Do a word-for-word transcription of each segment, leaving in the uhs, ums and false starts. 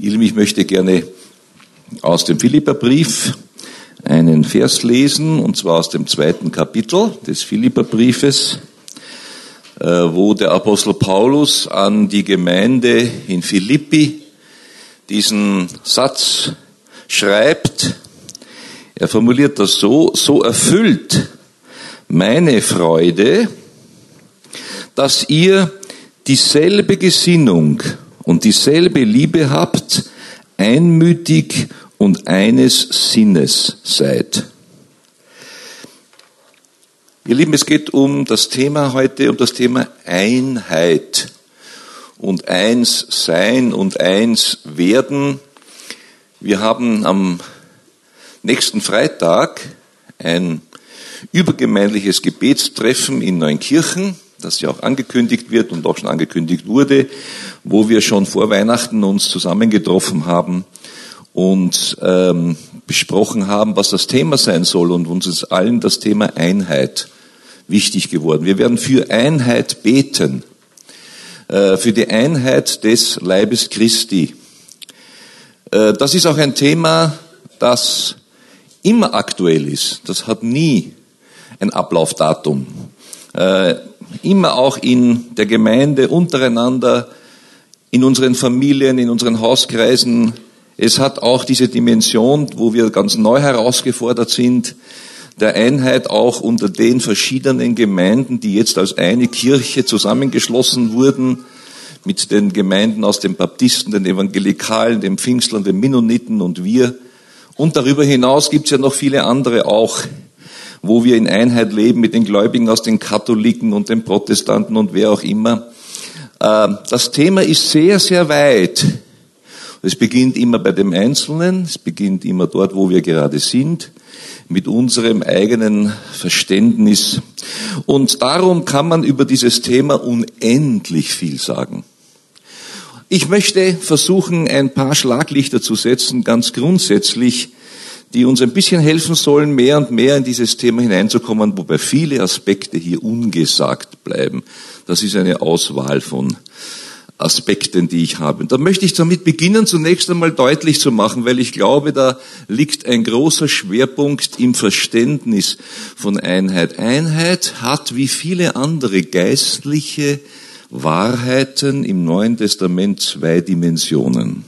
Ich möchte gerne aus dem Philipperbrief einen Vers lesen, und zwar aus dem zweiten Kapitel des Philipperbriefes, wo der Apostel Paulus an die Gemeinde in Philippi diesen Satz schreibt. Er formuliert das so: So erfüllt meine Freude, dass ihr dieselbe Gesinnung und dieselbe Liebe habt, einmütig und eines Sinnes seid. Ihr Lieben, es geht um das Thema heute, um das Thema Einheit und eins sein und eins werden. Wir haben am nächsten Freitag ein übergemeindliches Gebetstreffen in Neunkirchen, das ja auch angekündigt wird und auch schon angekündigt wurde, wo wir schon vor Weihnachten uns zusammengetroffen haben und ähm, besprochen haben, was das Thema sein soll, und uns ist allen das Thema Einheit wichtig geworden. Wir werden für Einheit beten, äh, für die Einheit des Leibes Christi. Äh, das ist auch ein Thema, das immer aktuell ist. Das hat nie ein Ablaufdatum. Äh, immer auch in der Gemeinde, untereinander, in unseren Familien, in unseren Hauskreisen. Es hat auch diese Dimension, wo wir ganz neu herausgefordert sind, der Einheit auch unter den verschiedenen Gemeinden, die jetzt als eine Kirche zusammengeschlossen wurden, mit den Gemeinden aus den Baptisten, den Evangelikalen, den Pfingstlern, den Mennoniten und wir. Und darüber hinaus gibt es ja noch viele andere auch, wo wir in Einheit leben mit den Gläubigen aus den Katholiken und den Protestanten und wer auch immer. Das Thema ist sehr, sehr weit. Es beginnt immer bei dem Einzelnen, es beginnt immer dort, wo wir gerade sind, mit unserem eigenen Verständnis. Und darum kann man über dieses Thema unendlich viel sagen. Ich möchte versuchen, ein paar Schlaglichter zu setzen, ganz grundsätzlich, die uns ein bisschen helfen sollen, mehr und mehr in dieses Thema hineinzukommen, wobei viele Aspekte hier ungesagt bleiben. Das ist eine Auswahl von Aspekten, die ich habe. Und da möchte ich damit beginnen, zunächst einmal deutlich zu machen, weil ich glaube, da liegt ein großer Schwerpunkt im Verständnis von Einheit. Einheit hat wie viele andere geistliche Wahrheiten im Neuen Testament zwei Dimensionen.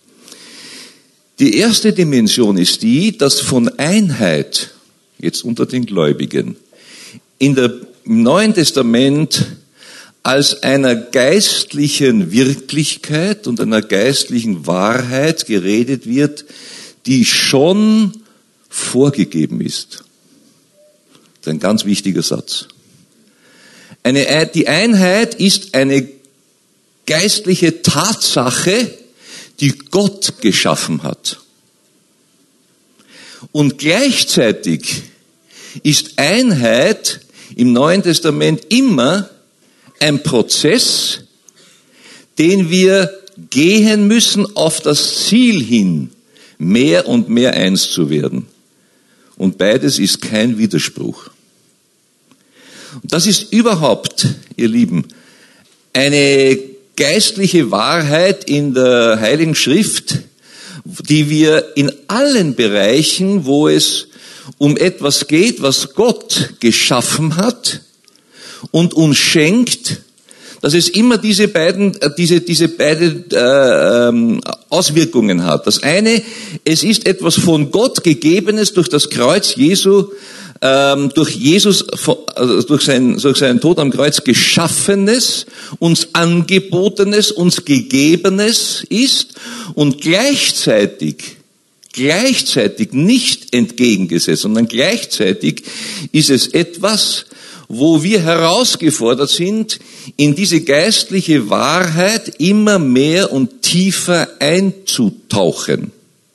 Die erste Dimension ist die, dass von Einheit, jetzt unter den Gläubigen, in der, im Neuen Testament als einer geistlichen Wirklichkeit und einer geistlichen Wahrheit geredet wird, die schon vorgegeben ist. Das ist ein ganz wichtiger Satz. Eine, die Einheit ist eine geistliche Tatsache, die Gott geschaffen hat. Und gleichzeitig ist Einheit im Neuen Testament immer ein Prozess, den wir gehen müssen auf das Ziel hin, mehr und mehr eins zu werden. Und beides ist kein Widerspruch. Und das ist überhaupt, ihr Lieben, eine geistliche Wahrheit in der Heiligen Schrift, die wir in allen Bereichen, wo es um etwas geht, was Gott geschaffen hat und uns schenkt, dass es immer diese beiden, diese, diese beiden äh, Auswirkungen hat. Das eine, es ist etwas von Gott Gegebenes durch das Kreuz Jesu, ähm, durch Jesus, also durch seinen, durch seinen Tod am Kreuz Geschaffenes, uns Angebotenes, uns Gegebenes ist, und gleichzeitig, gleichzeitig nicht entgegengesetzt, sondern gleichzeitig ist es etwas, wo wir herausgefordert sind, in diese geistliche Wahrheit immer mehr und tiefer einzutauchen.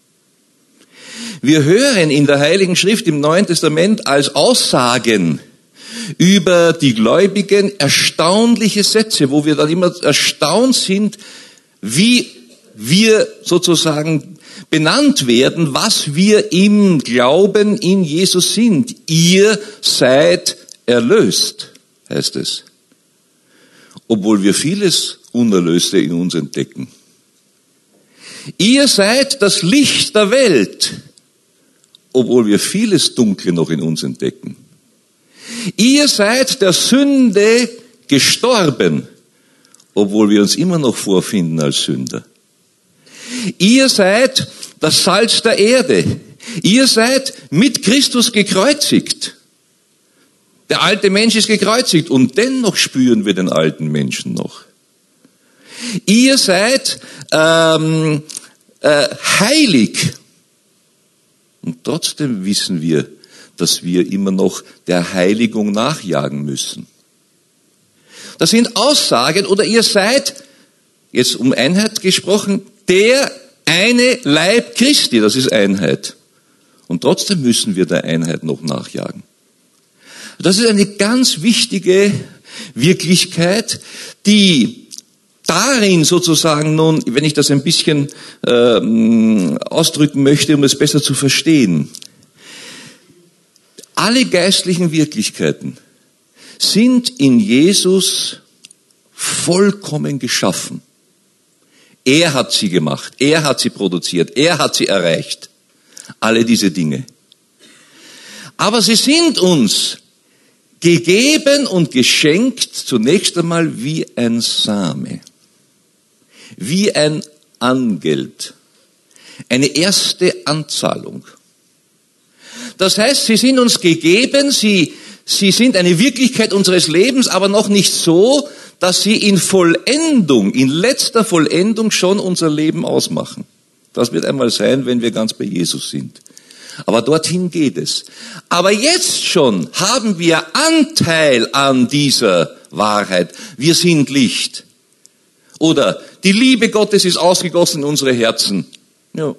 Wir hören in der Heiligen Schrift im Neuen Testament als Aussagen über die Gläubigen erstaunliche Sätze, wo wir dann immer erstaunt sind, wie wir sozusagen benannt werden, was wir im Glauben in Jesus sind. Ihr seid erlöst, heißt es. Obwohl wir vieles Unerlöste in uns entdecken. ihr seid das Licht der Welt, obwohl wir vieles Dunkle noch in uns entdecken. Ihr seid der Sünde gestorben, obwohl wir uns immer noch vorfinden als Sünder. Ihr seid das Salz der Erde. Ihr seid mit Christus gekreuzigt. Der alte Mensch ist gekreuzigt und dennoch spüren wir den alten Menschen noch. Ihr seid ähm, äh, heilig. Und trotzdem wissen wir, dass wir immer noch der Heiligung nachjagen müssen. Das sind Aussagen, oder ihr seid, jetzt um Einheit gesprochen, der eine Leib Christi, das ist Einheit. Und trotzdem müssen wir der Einheit noch nachjagen. Das ist eine ganz wichtige Wirklichkeit, die darin sozusagen nun, wenn ich das ein bisschen äh, ausdrücken möchte, um es besser zu verstehen, alle geistlichen Wirklichkeiten sind in Jesus vollkommen geschaffen. Er hat sie gemacht, er hat sie produziert, er hat sie erreicht. Alle diese Dinge. Aber sie sind uns gegeben und geschenkt zunächst einmal wie ein Same, wie ein Angeld, eine erste Anzahlung. Das heißt, sie sind uns gegeben, sie, sie sind eine Wirklichkeit unseres Lebens, aber noch nicht so, dass sie in Vollendung, in letzter Vollendung schon unser Leben ausmachen. Das wird einmal sein, wenn wir ganz bei Jesus sind. Aber dorthin geht es. Aber jetzt schon haben wir Anteil an dieser Wahrheit. Wir sind Licht. Oder die Liebe Gottes ist ausgegossen in unsere Herzen. Ja,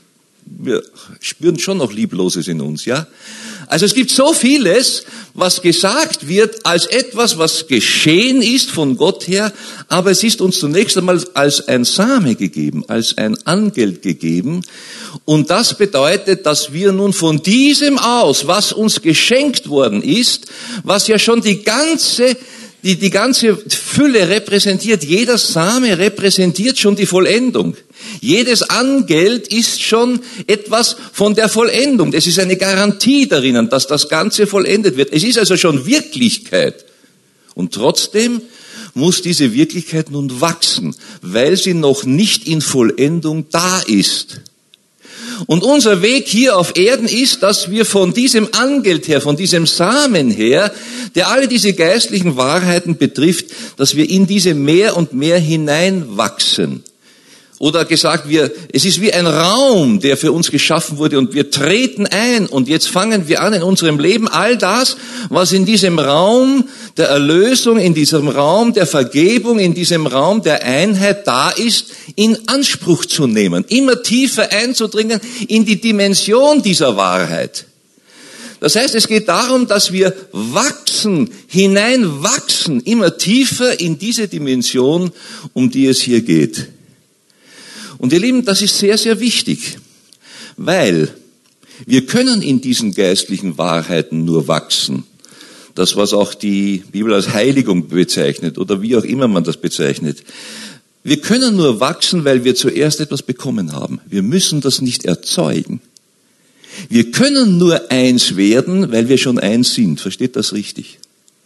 wir spüren schon noch Liebloses in uns, ja? Also es gibt so vieles, was gesagt wird als etwas, was geschehen ist von Gott her, aber es ist uns zunächst einmal als ein Same gegeben, als ein Angeld gegeben. Und das bedeutet, dass wir nun von diesem aus, was uns geschenkt worden ist, was ja schon die ganze, die, die ganze Fülle repräsentiert, jeder Same repräsentiert schon die Vollendung. Jedes Angeld ist schon etwas von der Vollendung. Es ist eine Garantie darin, dass das Ganze vollendet wird. Es ist also schon Wirklichkeit. Und trotzdem muss diese Wirklichkeit nun wachsen, weil sie noch nicht in Vollendung da ist. Und unser Weg hier auf Erden ist, dass wir von diesem Angeld her, von diesem Samen her, der alle diese geistlichen Wahrheiten betrifft, dass wir in diese mehr und mehr hineinwachsen. Oder gesagt, wir, es ist wie ein Raum, der für uns geschaffen wurde und wir treten ein und jetzt fangen wir an in unserem Leben all das, was in diesem Raum der Erlösung, in diesem Raum der Vergebung, in diesem Raum der Einheit da ist, in Anspruch zu nehmen, immer tiefer einzudringen in die Dimension dieser Wahrheit. Das heißt, es geht darum, dass wir wachsen, hineinwachsen, immer tiefer in diese Dimension, um die es hier geht. Und ihr Lieben, das ist sehr, sehr wichtig, weil wir können in diesen geistlichen Wahrheiten nur wachsen. Das, was auch die Bibel als Heiligung bezeichnet oder wie auch immer man das bezeichnet. Wir können nur wachsen, weil wir zuerst etwas bekommen haben. Wir müssen das nicht erzeugen. Wir können nur eins werden, weil wir schon eins sind. Versteht das richtig?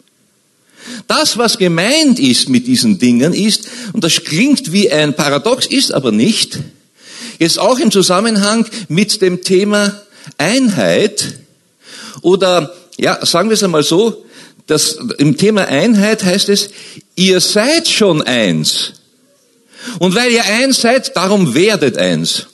Das, was gemeint ist mit diesen Dingen ist, und das klingt wie ein Paradox, ist aber nicht, jetzt auch im Zusammenhang mit dem Thema Einheit oder, ja, sagen wir es einmal so, das, im Thema Einheit heißt es, ihr seid schon eins. Und weil ihr eins seid, darum werdet eins.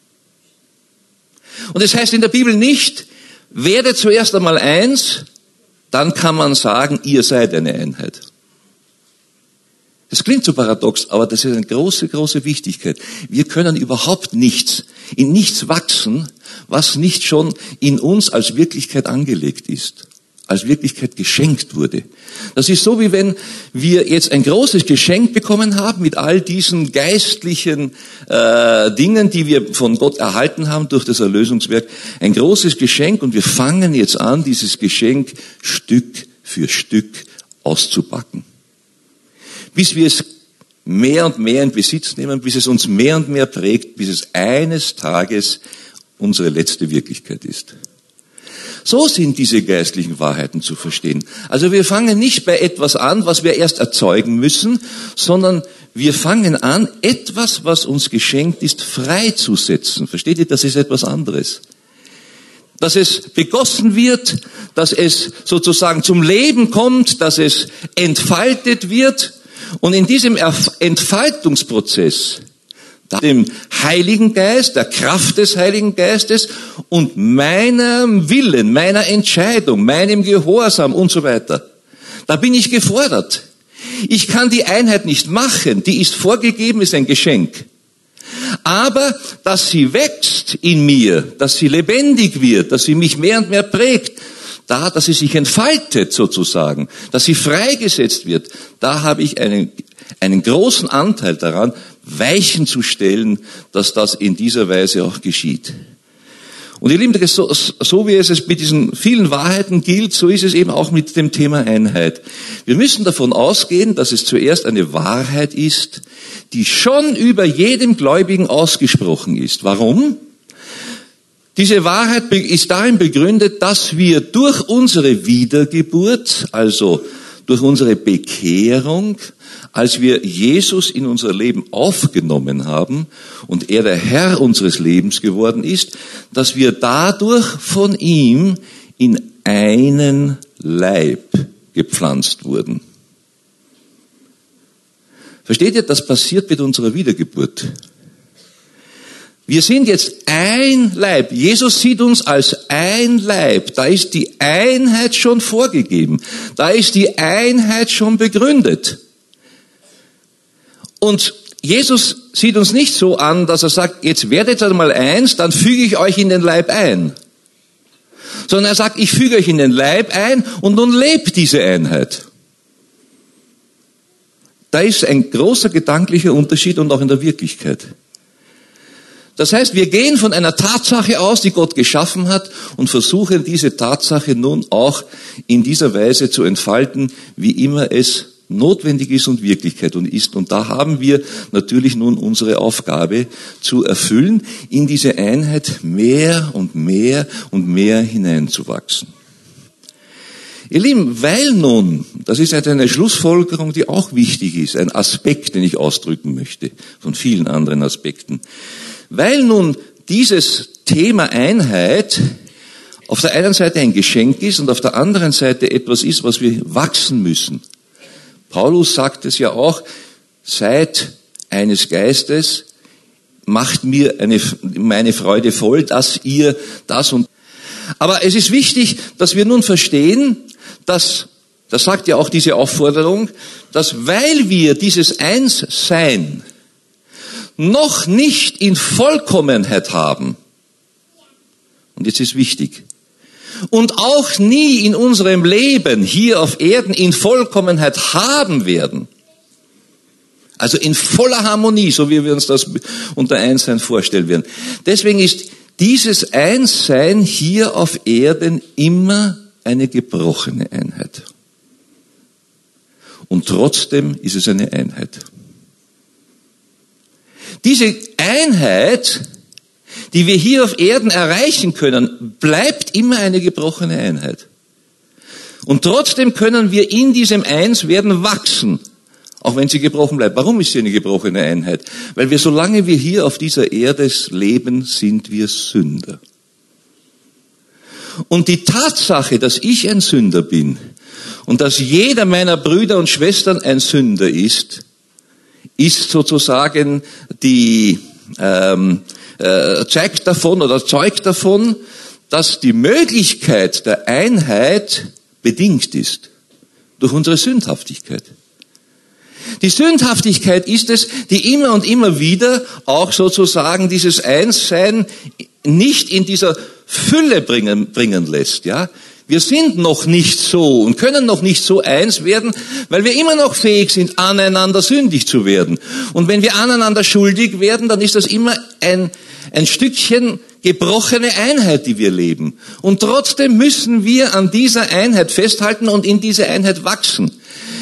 Und es heißt in der Bibel nicht, werdet zuerst einmal eins, dann kann man sagen, ihr seid eine Einheit. Das klingt so paradox, aber das ist eine große, große Wichtigkeit. Wir können überhaupt nichts, in nichts wachsen, was nicht schon in uns als Wirklichkeit angelegt ist, als Wirklichkeit geschenkt wurde. Das ist so, wie wenn wir jetzt ein großes Geschenk bekommen haben mit all diesen geistlichen äh, Dingen, die wir von Gott erhalten haben durch das Erlösungswerk. Ein großes Geschenk und wir fangen jetzt an, dieses Geschenk Stück für Stück auszupacken. Bis wir es mehr und mehr in Besitz nehmen, bis es uns mehr und mehr prägt, bis es eines Tages unsere letzte Wirklichkeit ist. So sind diese geistlichen Wahrheiten zu verstehen. Also wir fangen nicht bei etwas an, was wir erst erzeugen müssen, sondern wir fangen an, etwas, was uns geschenkt ist, freizusetzen. Versteht ihr, das ist etwas anderes. Dass es begossen wird, dass es sozusagen zum Leben kommt, dass es entfaltet wird. Und in diesem Entfaltungsprozess, dem Heiligen Geist, der Kraft des Heiligen Geistes und meinem Willen, meiner Entscheidung, meinem Gehorsam und so weiter, da bin ich gefordert. Ich kann die Einheit nicht machen, die ist vorgegeben, ist ein Geschenk. Aber, dass sie wächst in mir, dass sie lebendig wird, dass sie mich mehr und mehr prägt, da, dass sie sich entfaltet sozusagen, dass sie freigesetzt wird, da habe ich einen, einen großen Anteil daran, Weichen zu stellen, dass das in dieser Weise auch geschieht. Und ihr Lieben, so, so wie es mit diesen vielen Wahrheiten gilt, so ist es eben auch mit dem Thema Einheit. Wir müssen davon ausgehen, dass es zuerst eine Wahrheit ist, die schon über jedem Gläubigen ausgesprochen ist. Warum? Diese Wahrheit ist darin begründet, dass wir durch unsere Wiedergeburt, also durch unsere Bekehrung, als wir Jesus in unser Leben aufgenommen haben und er der Herr unseres Lebens geworden ist, dass wir dadurch von ihm in einen Leib gepflanzt wurden. Versteht ihr, das passiert mit unserer Wiedergeburt. Wir sind jetzt ein Leib. Jesus sieht uns als ein Leib. Da ist die Einheit schon vorgegeben. Da ist die Einheit schon begründet. Und Jesus sieht uns nicht so an, dass er sagt, jetzt werdet einmal eins, dann füge ich euch in den Leib ein. Sondern er sagt, ich füge euch in den Leib ein und nun lebt diese Einheit. Da ist ein großer gedanklicher Unterschied und auch in der Wirklichkeit. Das heißt, wir gehen von einer Tatsache aus, die Gott geschaffen hat, und versuchen diese Tatsache nun auch in dieser Weise zu entfalten, wie immer es notwendig ist und Wirklichkeit und ist. Und da haben wir natürlich nun unsere Aufgabe zu erfüllen, in diese Einheit mehr und mehr und mehr hineinzuwachsen. Ihr Lieben, weil nun, das ist eine Schlussfolgerung, die auch wichtig ist, ein Aspekt, den ich ausdrücken möchte, von vielen anderen Aspekten. Weil nun dieses Thema Einheit auf der einen Seite ein Geschenk ist und auf der anderen Seite etwas ist, was wir wachsen müssen. Paulus sagt es ja auch, seid eines Geistes, macht mir eine, meine Freude voll, dass ihr das und... Aber es ist wichtig, dass wir nun verstehen, dass, das sagt ja auch diese Aufforderung, dass weil wir dieses Einssein noch nicht in Vollkommenheit haben, und jetzt ist wichtig, und auch nie in unserem Leben hier auf Erden in Vollkommenheit haben werden, also in voller Harmonie, so wie wir uns das unter Einssein vorstellen werden. Deswegen ist dieses Einssein hier auf Erden immer eine gebrochene Einheit. Und trotzdem ist es eine Einheit. Diese Einheit, die wir hier auf Erden erreichen können, bleibt immer eine gebrochene Einheit. Und trotzdem können wir in diesem Einswerden wachsen, auch wenn sie gebrochen bleibt. Warum ist sie eine gebrochene Einheit? Weil wir, solange wir hier auf dieser Erde leben, sind wir Sünder. Und die Tatsache, dass ich ein Sünder bin und dass jeder meiner Brüder und Schwestern ein Sünder ist, ist sozusagen die, ähm, äh, zeigt davon oder zeugt davon, dass die Möglichkeit der Einheit bedingt ist durch unsere Sündhaftigkeit. Die Sündhaftigkeit ist es, die immer und immer wieder auch sozusagen dieses Einssein nicht in dieser Fülle bringen, bringen lässt, ja. Wir sind noch nicht so und können noch nicht so eins werden, weil wir immer noch fähig sind, aneinander sündig zu werden. Und wenn wir aneinander schuldig werden, dann ist das immer ein, ein Stückchen gebrochene Einheit, die wir leben. Und trotzdem müssen wir an dieser Einheit festhalten und in diese Einheit wachsen.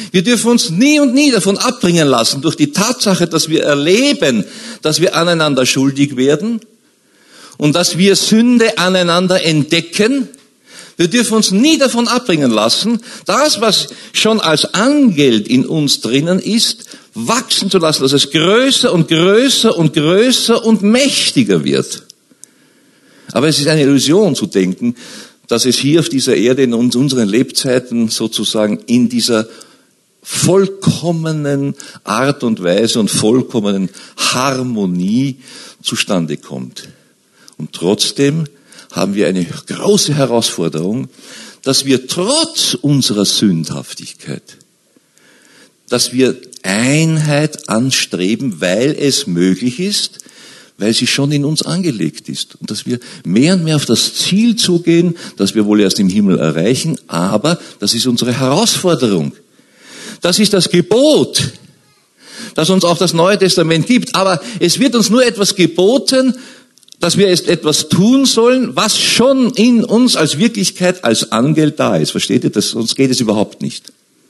Wir dürfen uns nie und nie davon abbringen lassen, durch die Tatsache, dass wir erleben, dass wir aneinander schuldig werden und dass wir Sünde aneinander entdecken. Wir dürfen uns nie davon abbringen lassen, das, was schon als Angeld in uns drinnen ist, wachsen zu lassen, dass es größer und größer und größer und mächtiger wird. Aber es ist eine Illusion zu denken, dass es hier auf dieser Erde in unseren Lebzeiten sozusagen in dieser vollkommenen Art und Weise und vollkommenen Harmonie zustande kommt. Und trotzdem haben wir eine große Herausforderung, dass wir trotz unserer Sündhaftigkeit, dass wir Einheit anstreben, weil es möglich ist, weil sie schon in uns angelegt ist. Und dass wir mehr und mehr auf das Ziel zugehen, das wir wohl erst im Himmel erreichen, aber das ist unsere Herausforderung. Das ist das Gebot, das uns auch das Neue Testament gibt. Aber es wird uns nur etwas geboten, dass wir etwas tun sollen, was schon in uns als Wirklichkeit, als Angeld da ist. Versteht ihr das? Sonst geht es überhaupt nicht.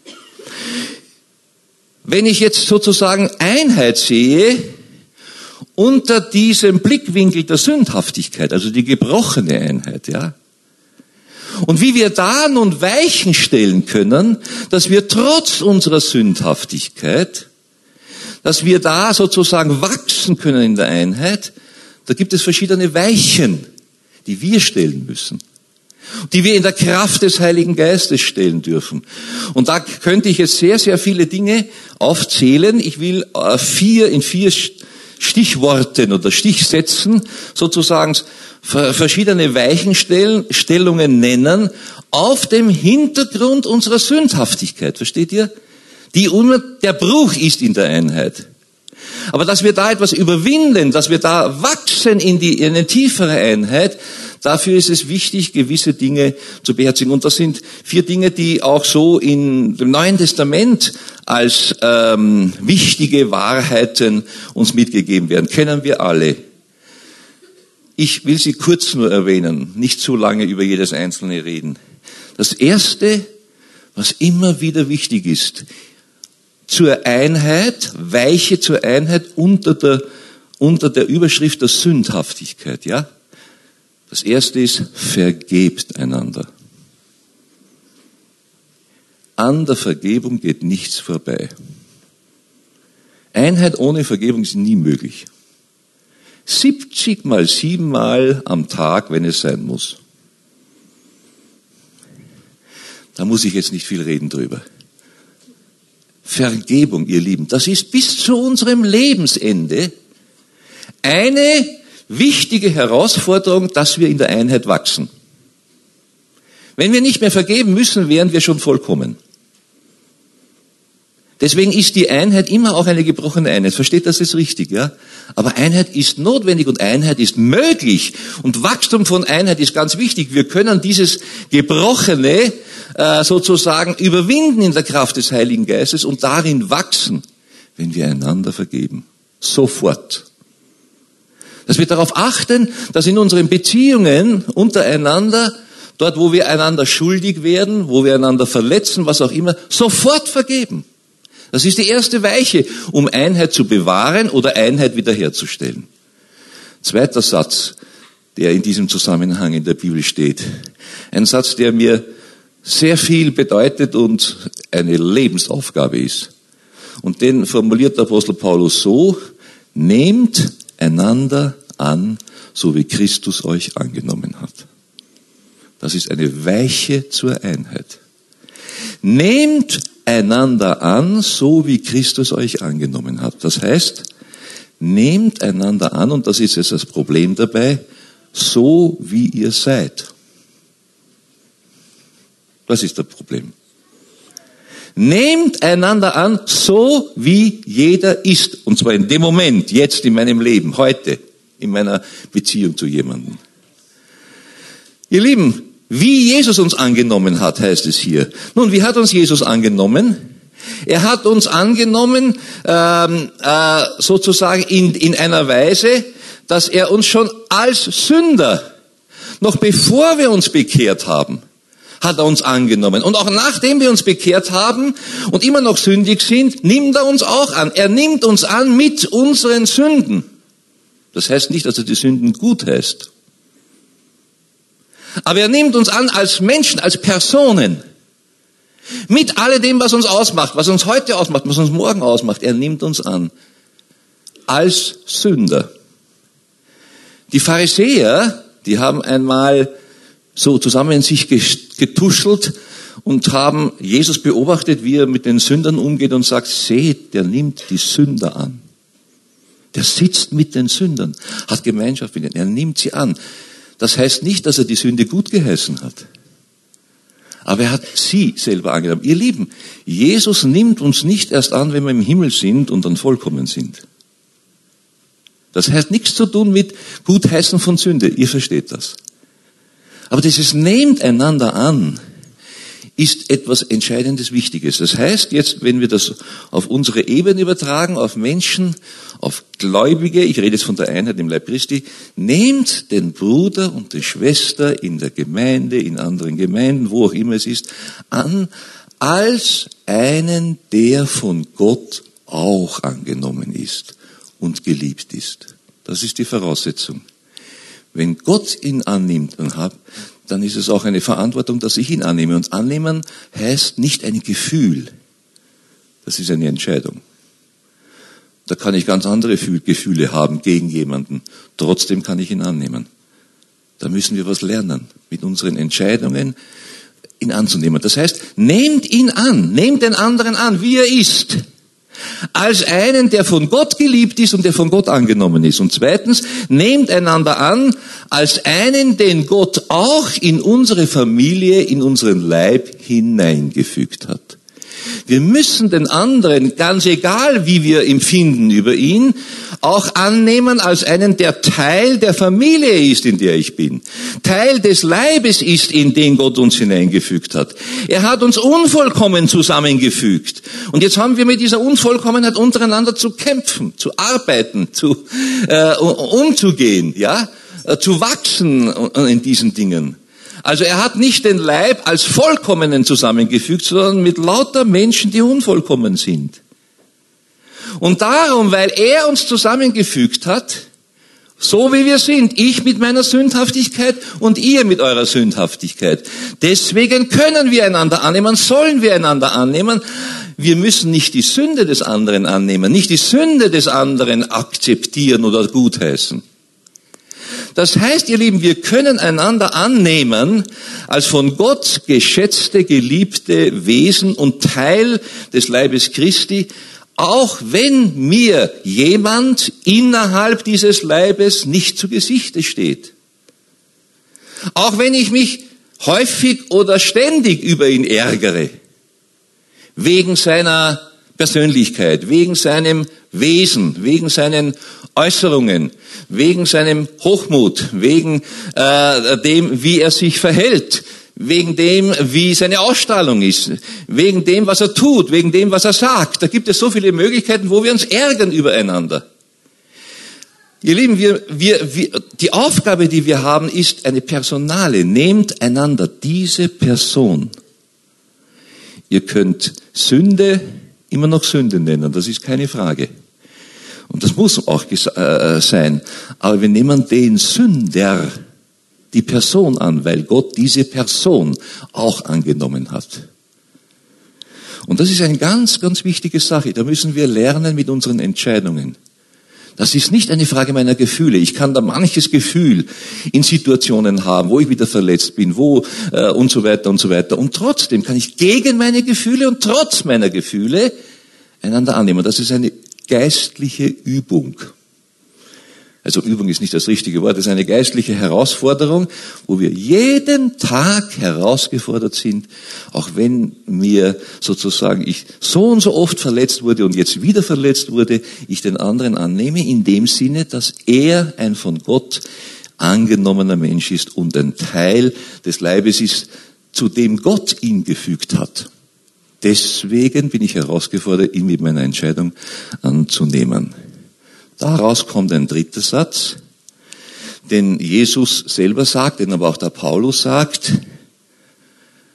Wenn ich jetzt sozusagen Einheit sehe, unter diesem Blickwinkel der Sündhaftigkeit, also die gebrochene Einheit, ja. Und wie wir da nun Weichen stellen können, dass wir trotz unserer Sündhaftigkeit, dass wir da sozusagen wachsen können in der Einheit, da gibt es verschiedene Weichen, die wir stellen müssen, die wir in der Kraft des Heiligen Geistes stellen dürfen. Und da könnte ich jetzt sehr, sehr viele Dinge aufzählen. Ich will vier in vier Stichworten oder Stichsätzen sozusagen verschiedene Weichenstellungen nennen auf dem Hintergrund unserer Sündhaftigkeit. Versteht ihr? Die der Bruch ist in der Einheit. Aber dass wir da etwas überwinden, dass wir da wachsen in die in eine tiefere Einheit, dafür ist es wichtig, gewisse Dinge zu beherzigen. Und das sind vier Dinge, die auch so in dem Neuen Testament als ähm, wichtige Wahrheiten uns mitgegeben werden. Kennen wir alle. Ich will sie kurz nur erwähnen, nicht zu lange über jedes Einzelne reden. Das Erste, was immer wieder wichtig ist, zur Einheit, weiche zur Einheit unter der, unter der Überschrift der Sündhaftigkeit, ja? Das Erste ist, vergebt einander. An der Vergebung geht nichts vorbei. Einheit ohne Vergebung ist nie möglich. siebzig mal sieben Mal am Tag, wenn es sein muss. Da muss ich jetzt nicht viel reden drüber. Vergebung, ihr Lieben, das ist bis zu unserem Lebensende eine wichtige Herausforderung, dass wir in der Einheit wachsen. Wenn wir nicht mehr vergeben müssen, wären wir schon vollkommen. Deswegen ist die Einheit immer auch eine gebrochene Einheit. Versteht das jetzt richtig, ja? Aber Einheit ist notwendig und Einheit ist möglich. Und Wachstum von Einheit ist ganz wichtig. Wir können dieses Gebrochene äh, sozusagen überwinden in der Kraft des Heiligen Geistes und darin wachsen, wenn wir einander vergeben. Sofort. Dass wir darauf achten, dass in unseren Beziehungen untereinander, dort wo wir einander schuldig werden, wo wir einander verletzen, was auch immer, sofort vergeben. Das ist die erste Weiche, um Einheit zu bewahren oder Einheit wiederherzustellen. Zweiter Satz, der in diesem Zusammenhang in der Bibel steht. Ein Satz, der mir sehr viel bedeutet und eine Lebensaufgabe ist. Und den formuliert der Apostel Paulus so: Nehmt einander an, so wie Christus euch angenommen hat. Das ist eine Weiche zur Einheit. Nehmt einander an, so wie Christus euch angenommen hat. Das heißt, nehmt einander an, und das ist jetzt das Problem dabei, so wie ihr seid. Das ist das Problem. Nehmt einander an, so wie jeder ist. Und zwar in dem Moment, jetzt in meinem Leben, heute, in meiner Beziehung zu jemandem. Ihr Lieben, wie Jesus uns angenommen hat, heißt es hier. Nun, wie hat uns Jesus angenommen? Er hat uns angenommen ähm, äh, sozusagen in, in einer Weise, dass er uns schon als Sünder, noch bevor wir uns bekehrt haben, hat er uns angenommen. Und auch nachdem wir uns bekehrt haben und immer noch sündig sind, nimmt er uns auch an. Er nimmt uns an mit unseren Sünden. Das heißt nicht, dass er die Sünden gut heißt. Aber er nimmt uns an als Menschen, als Personen. Mit alledem, was uns ausmacht, was uns heute ausmacht, was uns morgen ausmacht. Er nimmt uns an als Sünder. Die Pharisäer, die haben einmal so zusammen in sich getuschelt und haben Jesus beobachtet, wie er mit den Sündern umgeht und sagt, seht, der nimmt die Sünder an. Der sitzt mit den Sündern, hat Gemeinschaft mit ihnen, er nimmt sie an. Das heißt nicht, dass er die Sünde gut geheißen hat. Aber er hat sie selber angenommen. Ihr Lieben, Jesus nimmt uns nicht erst an, wenn wir im Himmel sind und dann vollkommen sind. Das hat nichts zu tun mit Gutheißen von Sünde. Ihr versteht das. Aber dieses nehmt einander an ist etwas Entscheidendes, Wichtiges. Das heißt jetzt, wenn wir das auf unsere Ebene übertragen, auf Menschen, auf Gläubige, ich rede jetzt von der Einheit im Leib Christi, nehmt den Bruder und die Schwester in der Gemeinde, in anderen Gemeinden, wo auch immer es ist, an als einen, der von Gott auch angenommen ist und geliebt ist. Das ist die Voraussetzung. Wenn Gott ihn annimmt und hat, dann ist es auch eine Verantwortung, dass ich ihn annehme. Und annehmen heißt nicht ein Gefühl. Das ist eine Entscheidung. Da kann ich ganz andere Gefühle haben gegen jemanden. Trotzdem kann ich ihn annehmen. Da müssen wir was lernen, mit unseren Entscheidungen ihn anzunehmen. Das heißt, nehmt ihn an, nehmt den anderen an, wie er ist. Als einen, der von Gott geliebt ist und der von Gott angenommen ist. Und zweitens, nehmt einander an als einen, den Gott auch in unsere Familie, in unseren Leib hineingefügt hat. Wir müssen den anderen, ganz egal wie wir empfinden über ihn, auch annehmen als einen, der Teil der Familie ist, in der ich bin. Teil des Leibes ist, in den Gott uns hineingefügt hat. Er hat uns unvollkommen zusammengefügt. Und jetzt haben wir mit dieser Unvollkommenheit untereinander zu kämpfen, zu arbeiten, zu äh, umzugehen, ja, äh, zu wachsen in diesen Dingen. Also er hat nicht den Leib als Vollkommenen zusammengefügt, sondern mit lauter Menschen, die unvollkommen sind. Und darum, weil er uns zusammengefügt hat, so wie wir sind, ich mit meiner Sündhaftigkeit und ihr mit eurer Sündhaftigkeit, deswegen können wir einander annehmen, sollen wir einander annehmen. Wir müssen nicht die Sünde des anderen annehmen, nicht die Sünde des anderen akzeptieren oder gutheißen. Das heißt, ihr Lieben, wir können einander annehmen als von Gott geschätzte, geliebte Wesen und Teil des Leibes Christi, auch wenn mir jemand innerhalb dieses Leibes nicht zu Gesichte steht. Auch wenn ich mich häufig oder ständig über ihn ärgere, wegen seiner Persönlichkeit, wegen seinem Wesen, wegen seinen Äußerungen, wegen seinem Hochmut, wegen äh, dem, wie er sich verhält, wegen dem, wie seine Ausstrahlung ist, wegen dem, was er tut, wegen dem, was er sagt. Da gibt es so viele Möglichkeiten, wo wir uns ärgern übereinander. Ihr Lieben, wir, wir, wir, die Aufgabe, die wir haben, ist eine personale. Nehmt einander diese Person. Ihr könnt Sünde immer noch Sünde nennen, das ist keine Frage. Und das muss auch äh, sein. Aber wir nehmen den Sünder, die Person an, weil Gott diese Person auch angenommen hat. Und das ist eine ganz, ganz wichtige Sache. Da müssen wir lernen mit unseren Entscheidungen. Das ist nicht eine Frage meiner Gefühle. Ich kann da manches Gefühl in Situationen haben, wo ich wieder verletzt bin, wo äh, und so weiter und so weiter. Und trotzdem kann ich gegen meine Gefühle und trotz meiner Gefühle einander annehmen. Das ist eine geistliche Übung. Also Übung ist nicht das richtige Wort, das ist eine geistliche Herausforderung, wo wir jeden Tag herausgefordert sind, auch wenn mir sozusagen ich so und so oft verletzt wurde und jetzt wieder verletzt wurde, ich den anderen annehme in dem Sinne, dass er ein von Gott angenommener Mensch ist und ein Teil des Leibes ist, zu dem Gott ihn gefügt hat. Deswegen bin ich herausgefordert, ihn mit meiner Entscheidung anzunehmen. Daraus kommt ein dritter Satz, den Jesus selber sagt, den aber auch der Paulus sagt.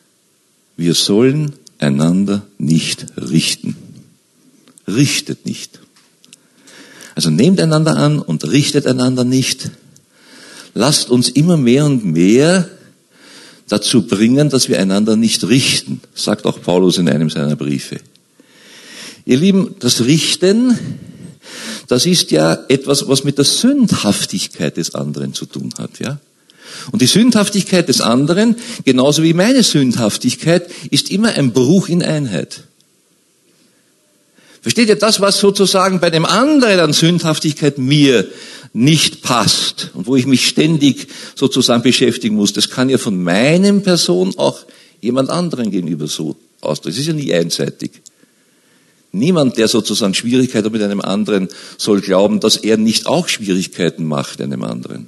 wir sollen einander nicht richten. Richtet nicht. Also nehmt einander an und richtet einander nicht. Lasst uns immer mehr und mehr dazu bringen, dass wir einander nicht richten, sagt auch Paulus in einem seiner Briefe. Ihr Lieben, das Richten, das ist ja etwas, was mit der Sündhaftigkeit des anderen zu tun hat, ja? Und die Sündhaftigkeit des anderen, genauso wie meine Sündhaftigkeit, ist immer ein Bruch in Einheit. Versteht ihr, das, was sozusagen bei dem anderen an Sündhaftigkeit mir nicht passt und wo ich mich ständig sozusagen beschäftigen muss, das kann ja von meinem Person auch jemand anderen gegenüber so ausdrücken. Es ist ja nie einseitig. Niemand, der sozusagen Schwierigkeiten hat mit einem anderen, soll glauben, dass er nicht auch Schwierigkeiten macht einem anderen.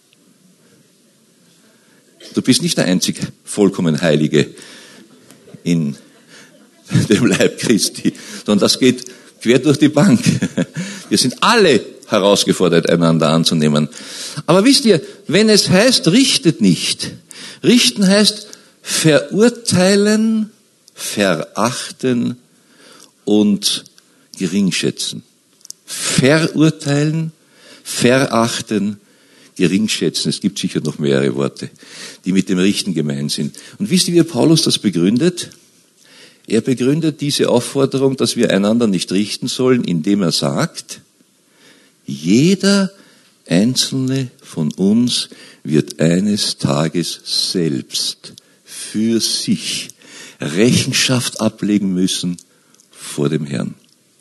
Du bist nicht der einzig vollkommen Heilige in dem Leib Christi, sondern das geht quer durch die Bank. Wir sind alle herausgefordert, einander anzunehmen. Aber wisst ihr, wenn es heißt, richtet nicht, richten heißt verurteilen, verachten und geringschätzen. Verurteilen, verachten, geringschätzen. Es gibt sicher noch mehrere Worte, die mit dem Richten gemeint sind. Und wisst ihr, wie Paulus das begründet? Er begründet diese Aufforderung, dass wir einander nicht richten sollen, indem er sagt, jeder Einzelne von uns wird eines Tages selbst für sich Rechenschaft ablegen müssen vor dem Herrn.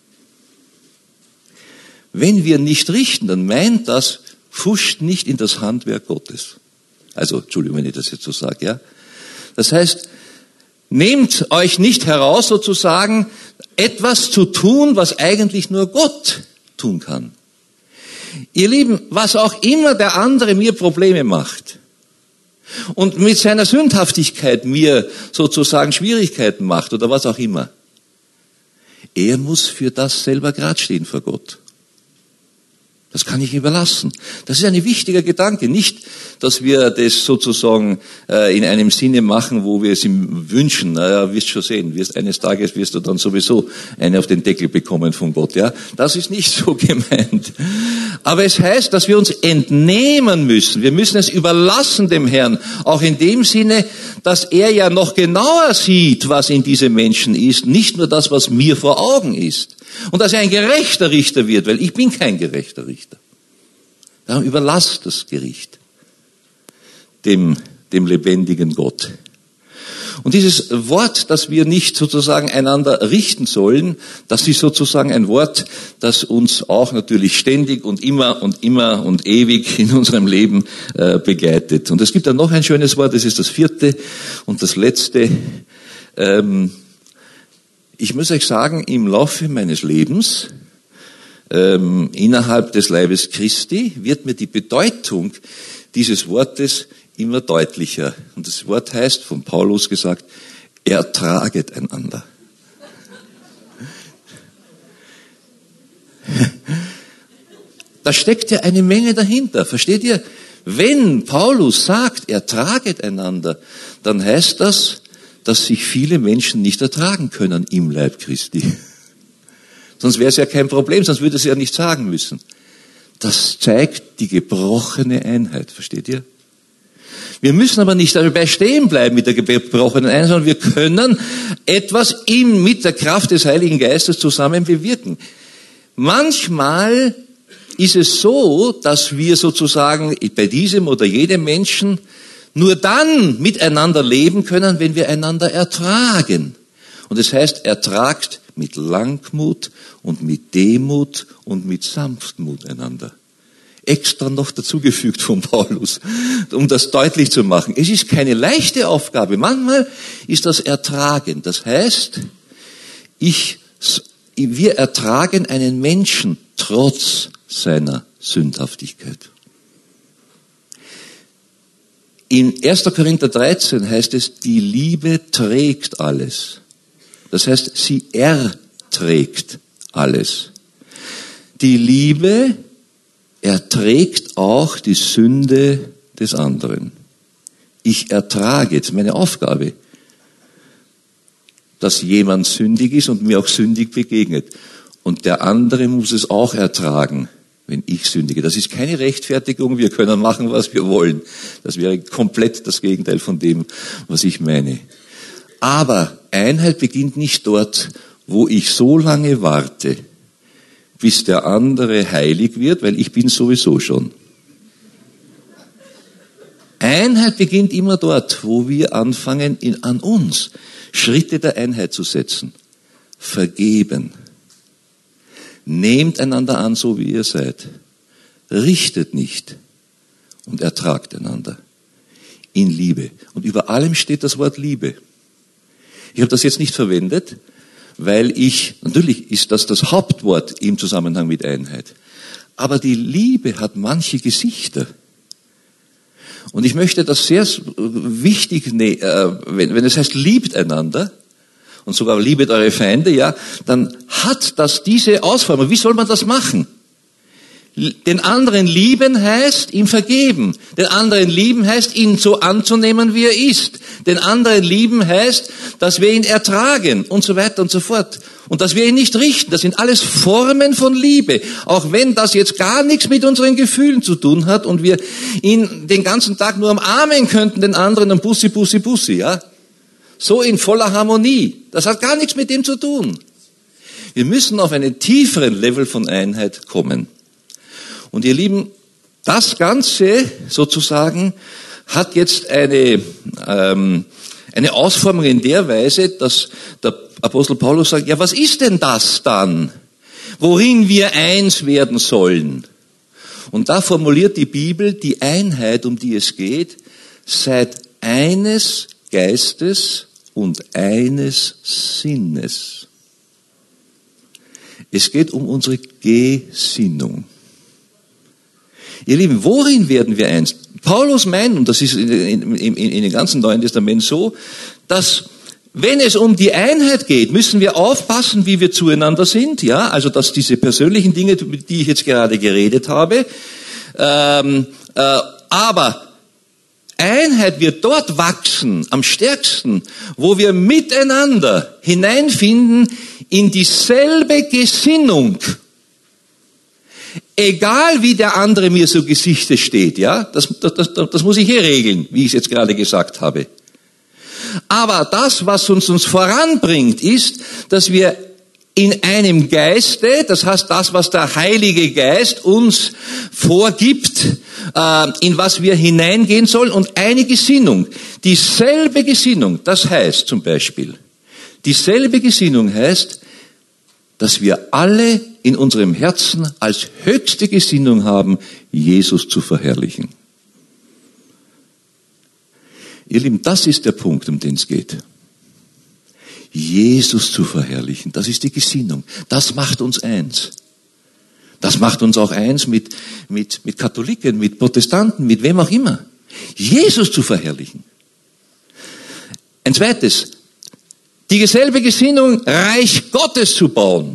Wenn wir nicht richten, dann meint das, pfuscht nicht in das Handwerk Gottes. Also, Entschuldigung, wenn ich das jetzt so sage, ja. Das heißt, nehmt euch nicht heraus, sozusagen, etwas zu tun, was eigentlich nur Gott tun kann. Ihr Lieben, was auch immer der andere mir Probleme macht und mit seiner Sündhaftigkeit mir sozusagen Schwierigkeiten macht oder was auch immer, er muss für das selber gerade stehen vor Gott. Das kann ich überlassen. Das ist ein wichtiger Gedanke. Nicht, dass wir das sozusagen äh, in einem Sinne machen, wo wir es ihm wünschen. Naja, wirst schon sehen. Wirst eines Tages wirst du dann sowieso eine auf den Deckel bekommen von Gott. Ja, das ist nicht so gemeint. Aber es heißt, dass wir uns entnehmen müssen. Wir müssen es überlassen dem Herrn. Auch in dem Sinne, dass er ja noch genauer sieht, was in diesem Menschen ist. Nicht nur das, was mir vor Augen ist. Und dass er ein gerechter Richter wird, weil ich bin kein gerechter Richter. Darum überlasst das Gericht dem, dem lebendigen Gott. Und dieses Wort, dass wir nicht sozusagen einander richten sollen, das ist sozusagen ein Wort, das uns auch natürlich ständig und immer und immer und ewig in unserem Leben äh, begleitet. Und es gibt dann noch ein schönes Wort, das ist das vierte und das letzte. Ähm, Ich muss euch sagen, im Laufe meines Lebens, ähm, innerhalb des Leibes Christi, wird mir die Bedeutung dieses Wortes immer deutlicher. Und das Wort heißt, von Paulus gesagt, ertraget einander. Da steckt ja eine Menge dahinter, versteht ihr? Wenn Paulus sagt, ertraget einander, dann heißt das, dass sich viele Menschen nicht ertragen können im Leib Christi. Sonst wäre es ja kein Problem, sonst würde es ja nicht sagen müssen. Das zeigt die gebrochene Einheit, versteht ihr? Wir müssen aber nicht dabei stehen bleiben mit der gebrochenen Einheit, sondern wir können etwas in, mit der Kraft des Heiligen Geistes zusammen bewirken. Manchmal ist es so, dass wir sozusagen bei diesem oder jedem Menschen nur dann miteinander leben können, wenn wir einander ertragen. Und das heißt, ertragt mit Langmut und mit Demut und mit Sanftmut einander. Extra noch dazugefügt von Paulus, um das deutlich zu machen. Es ist keine leichte Aufgabe. Manchmal ist das Ertragen. Das heißt, ich, wir ertragen einen Menschen trotz seiner Sündhaftigkeit. In erster Korinther dreizehn heißt es, die Liebe trägt alles. Das heißt, sie erträgt alles. Die Liebe erträgt auch die Sünde des anderen. Ich ertrage, jetzt meine Aufgabe. dass jemand sündig ist und mir auch sündig begegnet. Und der andere muss es auch ertragen, wenn ich sündige. Das ist keine Rechtfertigung, wir können machen, was wir wollen. Das wäre komplett das Gegenteil von dem, was ich meine. Aber Einheit beginnt nicht dort, wo ich so lange warte, bis der andere heilig wird, weil ich bin sowieso schon. Einheit beginnt immer dort, wo wir anfangen, in, an uns Schritte der Einheit zu setzen. Vergeben. Nehmt einander an, so wie ihr seid. Richtet nicht und ertragt einander. In Liebe. Und über allem steht das Wort Liebe. Ich habe das jetzt nicht verwendet, weil ich, natürlich ist das das Hauptwort im Zusammenhang mit Einheit. Aber die Liebe hat manche Gesichter. Und ich möchte das sehr wichtig, ne, äh, wenn, wenn es heißt, liebt einander, und sogar liebet eure Feinde, ja, dann hat das diese Ausformung. Wie soll man das machen? Den anderen lieben heißt, ihm vergeben. Den anderen lieben heißt, ihn so anzunehmen, wie er ist. Den anderen lieben heißt, dass wir ihn ertragen und so weiter und so fort. Und dass wir ihn nicht richten. Das sind alles Formen von Liebe. Auch wenn das jetzt gar nichts mit unseren Gefühlen zu tun hat und wir ihn den ganzen Tag nur umarmen könnten, den anderen und Bussi, Bussi, Bussi, ja. So in voller Harmonie. Das hat gar nichts mit dem zu tun. Wir müssen auf einen tieferen Level von Einheit kommen. Und ihr Lieben, das Ganze sozusagen hat jetzt eine, ähm, eine Ausformung in der Weise, dass der Apostel Paulus sagt, ja, was ist denn das dann, worin wir eins werden sollen? Und da formuliert die Bibel die Einheit, um die es geht, seid eines Geistes und eines Sinnes. Es geht um unsere Gesinnung. Ihr Lieben, worin werden wir eins? Paulus meint, und das ist in, in, in, in dem ganzen Neuen Testament so, dass wenn es um die Einheit geht, müssen wir aufpassen, wie wir zueinander sind, ja, also dass diese persönlichen Dinge, die ich jetzt gerade geredet habe, ähm, äh, aber Einheit wird dort wachsen, am stärksten, wo wir miteinander hineinfinden in dieselbe Gesinnung. Egal wie der andere mir so Gesichter steht, ja, das, das, das, das muss ich hier regeln, wie ich es jetzt gerade gesagt habe. Aber das, was uns, uns voranbringt, ist, dass wir in einem Geiste, das heißt das, was der Heilige Geist uns vorgibt, in was wir hineingehen sollen, und eine Gesinnung, dieselbe Gesinnung, das heißt zum Beispiel, dieselbe Gesinnung heißt, dass wir alle in unserem Herzen als höchste Gesinnung haben, Jesus zu verherrlichen. Ihr Lieben, das ist der Punkt, um den es geht. Jesus zu verherrlichen, das ist die Gesinnung. Das macht uns eins. Das macht uns auch eins mit, mit, mit Katholiken, mit Protestanten, mit wem auch immer. Jesus zu verherrlichen. Ein zweites, die dieselbe Gesinnung, Reich Gottes zu bauen.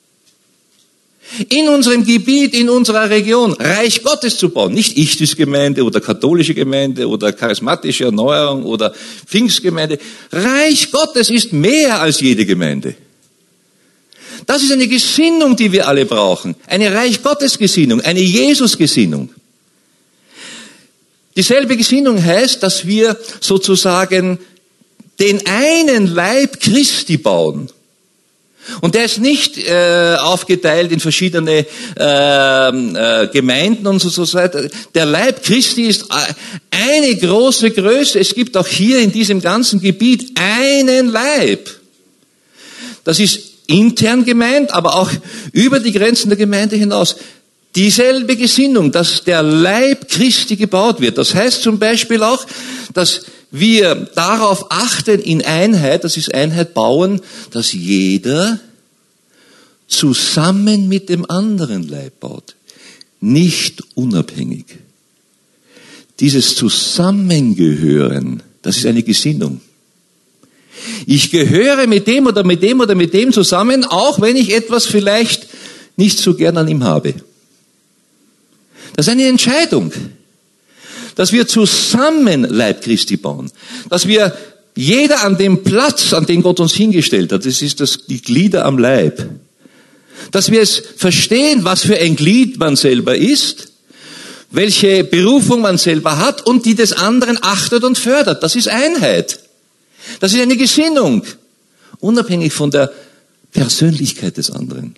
In unserem Gebiet, in unserer Region, Reich Gottes zu bauen. Nicht Ichthys-Gemeinde oder katholische Gemeinde oder charismatische Erneuerung oder Pfingstgemeinde. Reich Gottes ist mehr als jede Gemeinde. Das ist eine Gesinnung, die wir alle brauchen. Eine Reich Gottes Gesinnung, eine Jesus Gesinnung. Dieselbe Gesinnung heißt, dass wir sozusagen den einen Leib Christi bauen. Und der ist nicht äh, aufgeteilt in verschiedene äh, äh, Gemeinden und so, so weiter. Der Leib Christi ist eine große Größe. Es gibt auch hier in diesem ganzen Gebiet einen Leib. Das ist intern gemeint, aber auch über die Grenzen der Gemeinde hinaus. Dieselbe Gesinnung, dass der Leib Christi gebaut wird. Das heißt zum Beispiel auch, dass wir darauf achten in Einheit, das ist Einheit bauen, dass jeder zusammen mit dem anderen Leib baut, nicht unabhängig. Dieses Zusammengehören, das ist eine Gesinnung. Ich gehöre mit dem oder mit dem oder mit dem zusammen, auch wenn ich etwas vielleicht nicht so gern an ihm habe. Das ist eine Entscheidung. Dass wir zusammen Leib Christi bauen. Dass wir jeder an dem Platz, an den Gott uns hingestellt hat, das ist das, die Glieder am Leib. Dass wir es verstehen, was für ein Glied man selber ist, welche Berufung man selber hat und die des anderen achtet und fördert. Das ist Einheit. Das ist eine Gesinnung, unabhängig von der Persönlichkeit des anderen.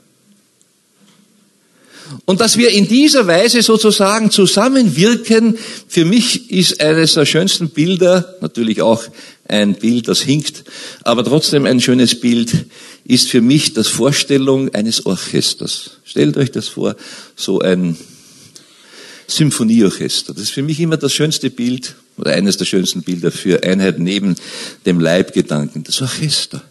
Und dass wir in dieser Weise sozusagen zusammenwirken, für mich ist eines der schönsten Bilder, natürlich auch ein Bild, das hinkt, aber trotzdem ein schönes Bild, ist für mich das Vorstellung eines Orchesters. Stellt euch das vor, so ein Symphonieorchester. Das ist für mich immer das schönste Bild, oder eines der schönsten Bilder für Einheit neben dem Leibgedanken, das Orchester.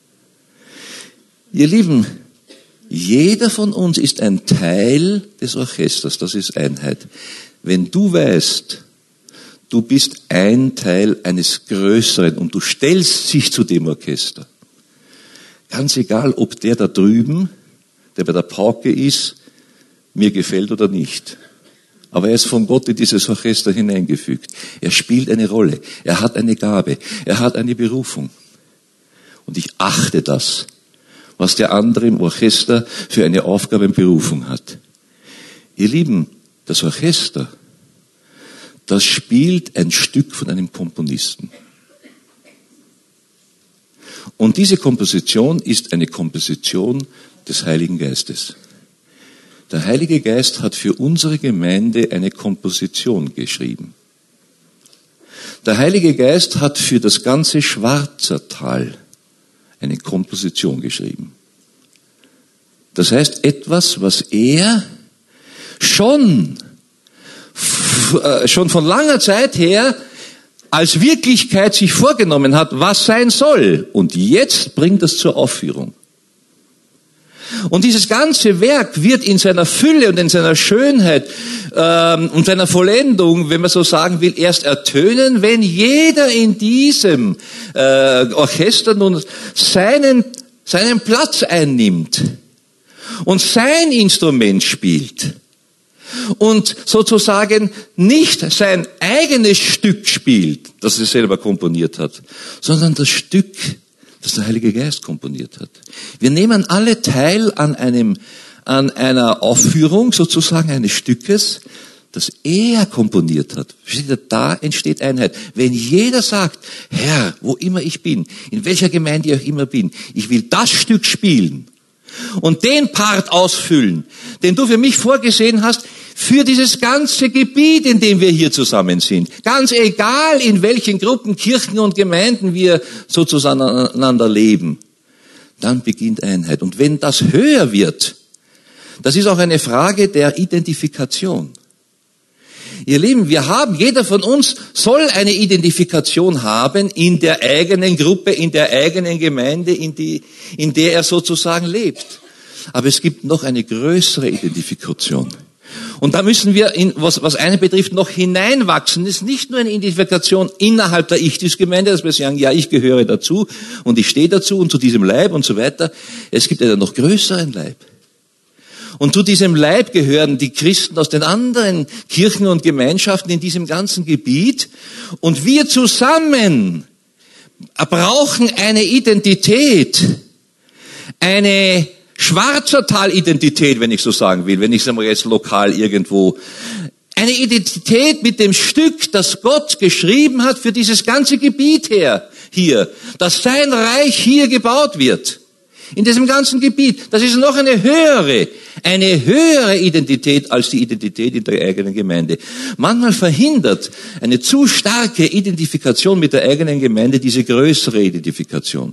Ihr Lieben, jeder von uns ist ein Teil des Orchesters, das ist Einheit. Wenn du weißt, du bist ein Teil eines Größeren und du stellst dich zu dem Orchester, ganz egal, ob der da drüben, der bei der Pauke ist, mir gefällt oder nicht. Aber er ist von Gott in dieses Orchester hineingefügt. Er spielt eine Rolle, er hat eine Gabe, er hat eine Berufung. Und ich achte das, was der andere im Orchester für eine Aufgabe und Berufung hat. Ihr Lieben, das Orchester, das spielt ein Stück von einem Komponisten. Und diese Komposition ist eine Komposition des Heiligen Geistes. Der Heilige Geist hat für unsere Gemeinde eine Komposition geschrieben. Der Heilige Geist hat für das ganze Schwarzertal eine Komposition geschrieben. Das heißt, etwas, was er schon, schon von langer Zeit her als Wirklichkeit sich vorgenommen hat, was sein soll. Und jetzt bringt es zur Aufführung. Und dieses ganze Werk wird in seiner Fülle und in seiner Schönheit ähm, und seiner Vollendung, wenn man so sagen will, erst ertönen, wenn jeder in diesem äh, Orchester nun seinen, seinen Platz einnimmt und sein Instrument spielt und sozusagen nicht sein eigenes Stück spielt, das er selber komponiert hat, sondern das Stück, das der Heilige Geist komponiert hat. Wir nehmen alle teil an einem, an einer Aufführung sozusagen eines Stückes, das er komponiert hat. Versteht ihr? Da entsteht Einheit. Wenn jeder sagt, Herr, wo immer ich bin, in welcher Gemeinde ich auch immer bin, ich will das Stück spielen und den Part ausfüllen, den du für mich vorgesehen hast, für dieses ganze Gebiet, in dem wir hier zusammen sind. Ganz egal, in welchen Gruppen, Kirchen und Gemeinden wir so zueinander leben. Dann beginnt Einheit. Und wenn das höher wird, das ist auch eine Frage der Identifikation. Ihr Lieben, wir haben, jeder von uns soll eine Identifikation haben in der eigenen Gruppe, in der eigenen Gemeinde, in, die, in der er sozusagen lebt. Aber es gibt noch eine größere Identifikation. Und da müssen wir, in, was, was eine betrifft, noch hineinwachsen. Es ist nicht nur eine Identifikation innerhalb der Ichtus-Gemeinde, dass wir sagen, ja, ich gehöre dazu und ich stehe dazu und zu diesem Leib und so weiter. Es gibt einen noch größeren Leib. Und zu diesem Leib gehören die Christen aus den anderen Kirchen und Gemeinschaften in diesem ganzen Gebiet. Und wir zusammen brauchen eine Identität, eine Schwarzertal-Identität, wenn ich so sagen will, wenn ich es einmal jetzt lokal irgendwo, eine Identität mit dem Stück, das Gott geschrieben hat für dieses ganze Gebiet her, hier, dass sein Reich hier gebaut wird, in diesem ganzen Gebiet. Das ist noch eine höhere, eine höhere Identität als die Identität in der eigenen Gemeinde. Manchmal verhindert eine zu starke Identifikation mit der eigenen Gemeinde diese größere Identifikation.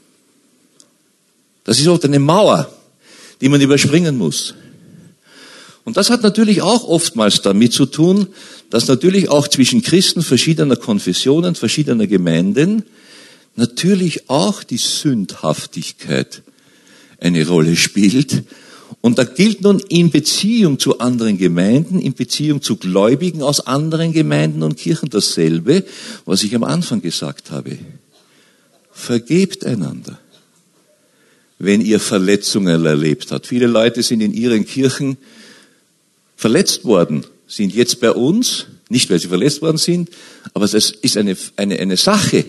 Das ist oft eine Mauer, die man überspringen muss. Und das hat natürlich auch oftmals damit zu tun, dass natürlich auch zwischen Christen verschiedener Konfessionen, verschiedener Gemeinden natürlich auch die Sündhaftigkeit eine Rolle spielt. Und da gilt nun in Beziehung zu anderen Gemeinden, in Beziehung zu Gläubigen aus anderen Gemeinden und Kirchen dasselbe, was ich am Anfang gesagt habe. Vergebt einander, wenn ihr Verletzungen erlebt habt. Viele Leute sind in ihren Kirchen verletzt worden, sind jetzt bei uns, nicht weil sie verletzt worden sind, aber es ist eine, eine, eine Sache,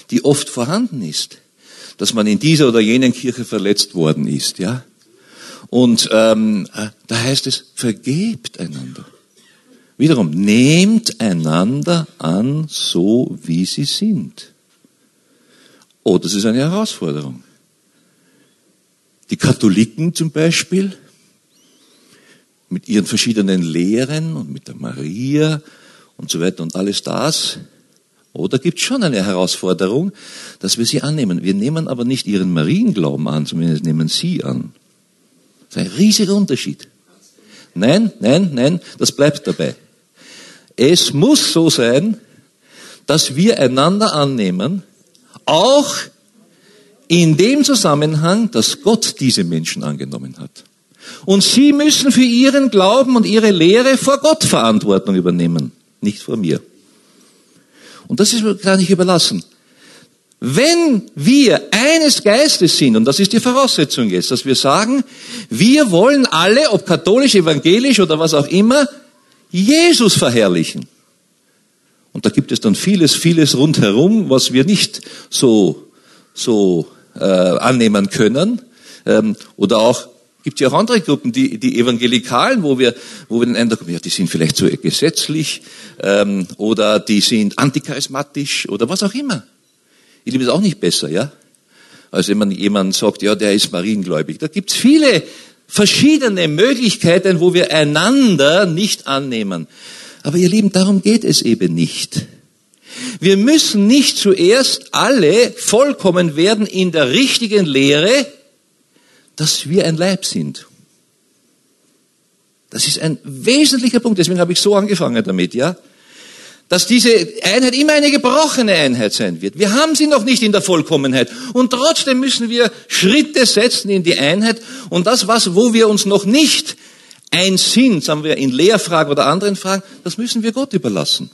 die oft vorhanden ist, dass man in dieser oder jenen Kirche verletzt worden ist, ja. Und ähm, da heißt es, vergebt einander. Wiederum, nehmt einander an, so wie sie sind. Oh, das ist eine Herausforderung. Die Katholiken zum Beispiel, mit ihren verschiedenen Lehren und mit der Maria und so weiter und alles das, oh, da gibt es schon eine Herausforderung, dass wir sie annehmen. Wir nehmen aber nicht ihren Marienglauben an, zumindest nehmen sie an. Das ist ein riesiger Unterschied. Nein, nein, nein, das bleibt dabei. Es muss so sein, dass wir einander annehmen, auch in dem Zusammenhang, dass Gott diese Menschen angenommen hat. Und sie müssen für ihren Glauben und ihre Lehre vor Gott Verantwortung übernehmen, nicht vor mir. Und das ist mir gar nicht überlassen. Wenn wir eines Geistes sind, und das ist die Voraussetzung jetzt, dass wir sagen, wir wollen alle, ob katholisch, evangelisch oder was auch immer, Jesus verherrlichen. Und da gibt es dann vieles, vieles rundherum, was wir nicht so, so äh, annehmen können. Ähm, oder auch, gibt ja auch andere Gruppen, die, die Evangelikalen, wo wir, wo wir den Eindruck haben, ja, die sind vielleicht so gesetzlich, ähm, oder die sind anticharismatisch, oder was auch immer. Ich liebe es auch nicht besser, ja. Als wenn man jemand sagt, ja, der ist mariengläubig. Da gibt es viele verschiedene Möglichkeiten, wo wir einander nicht annehmen. Aber ihr Lieben, darum geht es eben nicht. Wir müssen nicht zuerst alle vollkommen werden in der richtigen Lehre, dass wir ein Leib sind. Das ist ein wesentlicher Punkt, deswegen habe ich so angefangen damit, ja. Dass diese Einheit immer eine gebrochene Einheit sein wird. Wir haben sie noch nicht in der Vollkommenheit. Und trotzdem müssen wir Schritte setzen in die Einheit. Und das, was, wo wir uns noch nicht eins sind, sagen wir in Lehrfragen oder anderen Fragen, das müssen wir Gott überlassen.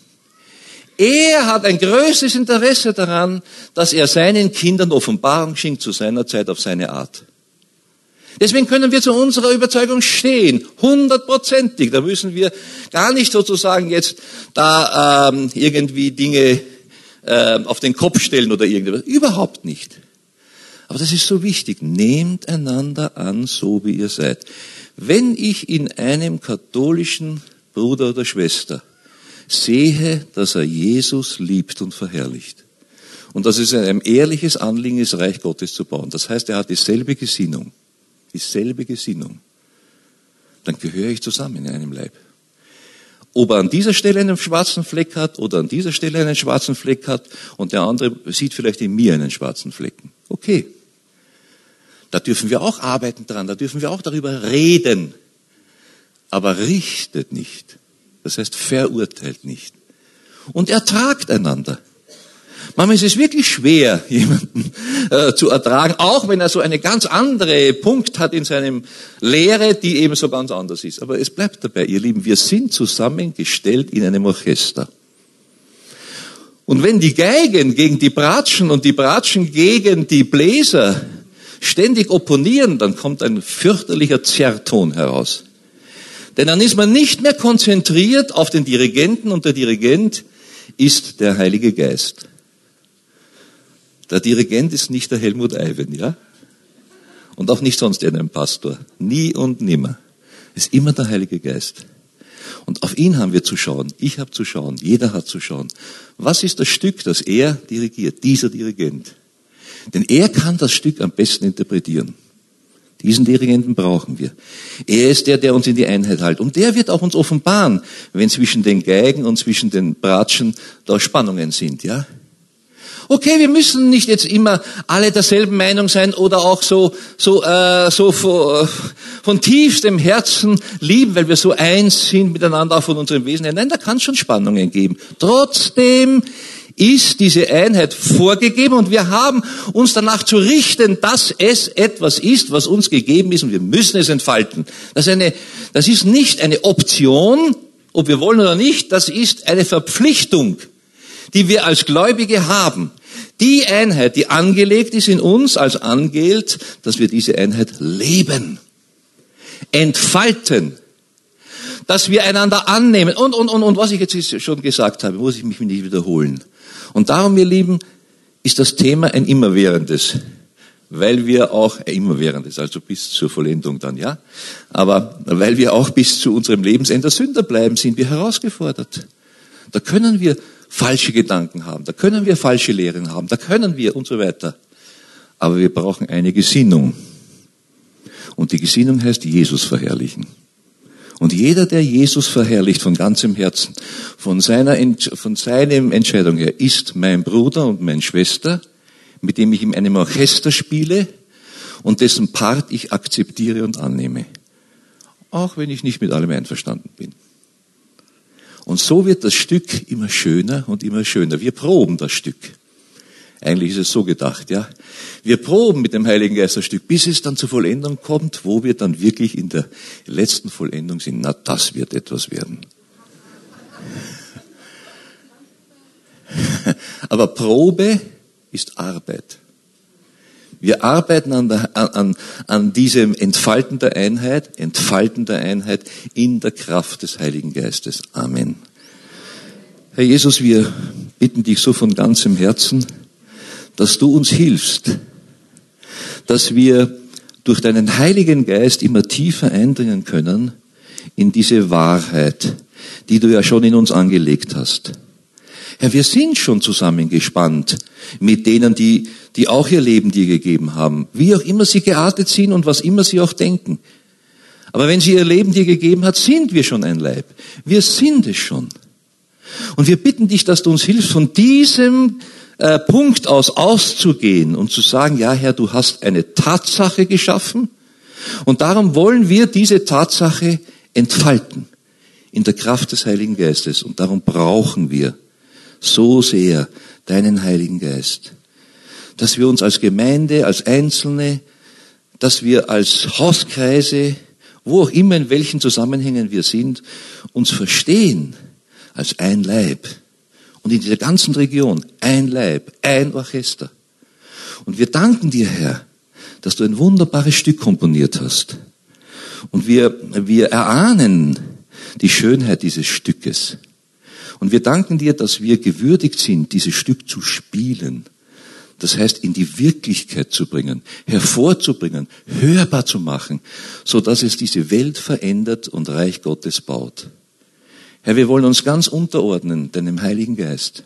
Er hat ein größtes Interesse daran, dass er seinen Kindern Offenbarung schenkt zu seiner Zeit auf seine Art. Deswegen können wir zu unserer Überzeugung stehen, hundertprozentig. Da müssen wir gar nicht sozusagen jetzt da ähm, irgendwie Dinge äh, auf den Kopf stellen oder irgendwas. Überhaupt nicht. Aber das ist so wichtig. Nehmt einander an, so wie ihr seid. Wenn ich in einem katholischen Bruder oder Schwester sehe, dass er Jesus liebt und verherrlicht und dass es ein ehrliches Anliegen ist, Reich Gottes zu bauen, das heißt, er hat dieselbe Gesinnung, dieselbe Gesinnung, dann gehöre ich zusammen in einem Leib. Ob er an dieser Stelle einen schwarzen Fleck hat oder an dieser Stelle einen schwarzen Fleck hat und der andere sieht vielleicht in mir einen schwarzen Flecken. Okay. Da dürfen wir auch arbeiten dran, da dürfen wir auch darüber reden. Aber richtet nicht. Das heißt, verurteilt nicht. Und ertragt einander. Manchmal ist es wirklich schwer, jemanden äh, zu ertragen, auch wenn er so eine ganz andere Punkt hat in seinem Lehre, die eben so ganz anders ist. Aber es bleibt dabei, ihr Lieben, wir sind zusammengestellt in einem Orchester. Und wenn die Geigen gegen die Bratschen und die Bratschen gegen die Bläser ständig opponieren, dann kommt ein fürchterlicher Zerrton heraus. Denn dann ist man nicht mehr konzentriert auf den Dirigenten und der Dirigent ist der Heilige Geist. Der Dirigent ist nicht der Helmut Eiben, ja? Und auch nicht sonst irgendein Pastor. Nie und nimmer. Es ist immer der Heilige Geist. Und auf ihn haben wir zu schauen. Ich habe zu schauen. Jeder hat zu schauen. Was ist das Stück, das er dirigiert? Dieser Dirigent. Denn er kann das Stück am besten interpretieren. Diesen Dirigenten brauchen wir. Er ist der, der uns in die Einheit hält. Und der wird auch uns offenbaren, wenn zwischen den Geigen und zwischen den Bratschen da Spannungen sind, ja? Okay, wir müssen nicht jetzt immer alle derselben Meinung sein oder auch so so äh, so von, von tiefstem Herzen lieben, weil wir so eins sind miteinander, auch von unserem Wesen her. Nein, da kann es schon Spannungen geben. Trotzdem ist diese Einheit vorgegeben und wir haben uns danach zu richten, dass es etwas ist, was uns gegeben ist und wir müssen es entfalten. Das ist eine, das ist nicht eine Option, ob wir wollen oder nicht, das ist eine Verpflichtung, die wir als Gläubige haben. Die Einheit, die angelegt ist in uns als Angeld, dass wir diese Einheit leben, entfalten, dass wir einander annehmen und, und, und, und was ich jetzt schon gesagt habe, muss ich mich nicht wiederholen. Und darum, ihr Lieben, ist das Thema ein immerwährendes, weil wir auch, ein immerwährendes, also bis zur Vollendung dann, ja, aber weil wir auch bis zu unserem Lebensende Sünder bleiben, sind wir herausgefordert. Da können wir falsche Gedanken haben, da können wir falsche Lehren haben, da können wir und so weiter. Aber wir brauchen eine Gesinnung. Und die Gesinnung heißt Jesus verherrlichen. Und jeder, der Jesus verherrlicht von ganzem Herzen, von seiner, von seiner Entscheidung her, ist mein Bruder und meine Schwester, mit dem ich in einem Orchester spiele und dessen Part ich akzeptiere und annehme. Auch wenn ich nicht mit allem einverstanden bin. Und so wird das Stück immer schöner und immer schöner. Wir proben das Stück. Eigentlich ist es so gedacht, ja. Wir proben mit dem Heiligen Geist das Stück, bis es dann zur Vollendung kommt, wo wir dann wirklich in der letzten Vollendung sind. Na, das wird etwas werden. Aber Probe ist Arbeit. Wir arbeiten an, der, an, an diesem Entfalten der Einheit, Entfalten der Einheit in der Kraft des Heiligen Geistes. Amen. Herr Jesus, wir bitten dich so von ganzem Herzen, dass du uns hilfst, dass wir durch deinen Heiligen Geist immer tiefer eindringen können in diese Wahrheit, die du ja schon in uns angelegt hast. Herr, wir sind schon zusammengespannt mit denen, die, die auch ihr Leben dir gegeben haben, wie auch immer sie geartet sind und was immer sie auch denken. Aber wenn sie ihr Leben dir gegeben hat, sind wir schon ein Leib. Wir sind es schon. Und wir bitten dich, dass du uns hilfst, von diesem äh, Punkt aus auszugehen und zu sagen, ja Herr, du hast eine Tatsache geschaffen und darum wollen wir diese Tatsache entfalten in der Kraft des Heiligen Geistes. Und darum brauchen wir so sehr deinen Heiligen Geist, dass wir uns als Gemeinde, als Einzelne, dass wir als Hauskreise, wo auch immer, in welchen Zusammenhängen wir sind, uns verstehen als ein Leib. Und in dieser ganzen Region ein Leib, ein Orchester. Und wir danken dir, Herr, dass du ein wunderbares Stück komponiert hast. Und wir, wir erahnen die Schönheit dieses Stückes. Und wir danken dir, dass wir gewürdigt sind, dieses Stück zu spielen. Das heißt, in die Wirklichkeit zu bringen, hervorzubringen, hörbar zu machen, so dass es diese Welt verändert und Reich Gottes baut. Herr, wir wollen uns ganz unterordnen deinem Heiligen Geist.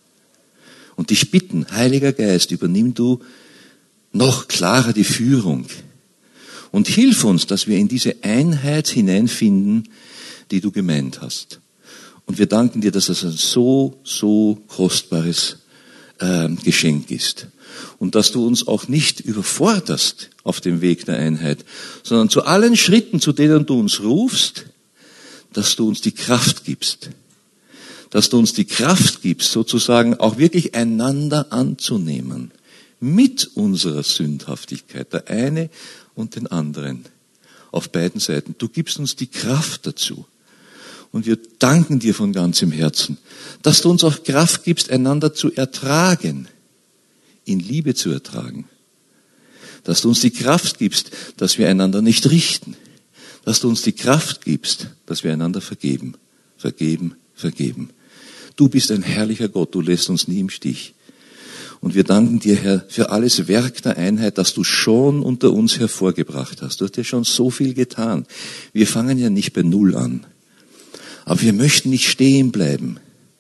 Und dich bitten, Heiliger Geist, übernimm du noch klarer die Führung. Und hilf uns, dass wir in diese Einheit hineinfinden, die du gemeint hast. Und wir danken dir, dass das ein so, so kostbares äh, Geschenk ist. Und dass du uns auch nicht überforderst auf dem Weg der Einheit, sondern zu allen Schritten, zu denen du uns rufst, dass du uns die Kraft gibst. Dass du uns die Kraft gibst, sozusagen auch wirklich einander anzunehmen. Mit unserer Sündhaftigkeit, der eine und den anderen. Auf beiden Seiten. Du gibst uns die Kraft dazu. Und wir danken dir von ganzem Herzen, dass du uns auch Kraft gibst, einander zu ertragen, in Liebe zu ertragen. Dass du uns die Kraft gibst, dass wir einander nicht richten. Dass du uns die Kraft gibst, dass wir einander vergeben, vergeben, vergeben. Du bist ein herrlicher Gott, du lässt uns nie im Stich. Und wir danken dir, Herr, für alles Werk der Einheit, das du schon unter uns hervorgebracht hast. Du hast ja schon so viel getan. Wir fangen ja nicht bei Null an. Aber wir möchten nicht stehen bleiben.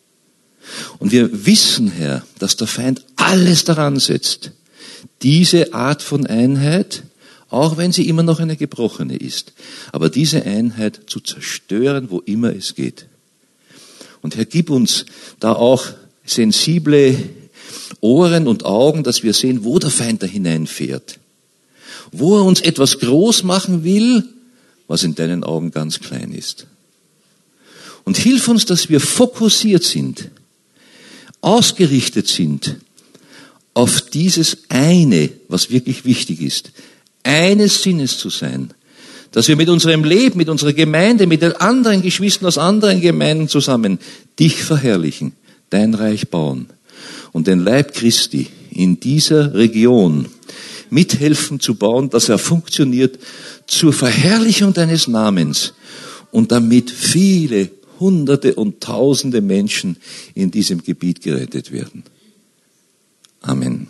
Und wir wissen, Herr, dass der Feind alles daran setzt, diese Art von Einheit, auch wenn sie immer noch eine gebrochene ist, aber diese Einheit zu zerstören, wo immer es geht. Und Herr, gib uns da auch sensible Ohren und Augen, dass wir sehen, wo der Feind da hineinfährt. Wo er uns etwas groß machen will, was in deinen Augen ganz klein ist. Und hilf uns, dass wir fokussiert sind, ausgerichtet sind auf dieses eine, was wirklich wichtig ist, eines Sinnes zu sein, dass wir mit unserem Leben, mit unserer Gemeinde, mit den anderen Geschwistern aus anderen Gemeinden zusammen dich verherrlichen, dein Reich bauen und den Leib Christi in dieser Region mithelfen zu bauen, dass er funktioniert zur Verherrlichung deines Namens und damit viele Hunderte und Tausende Menschen in diesem Gebiet gerettet werden. Amen.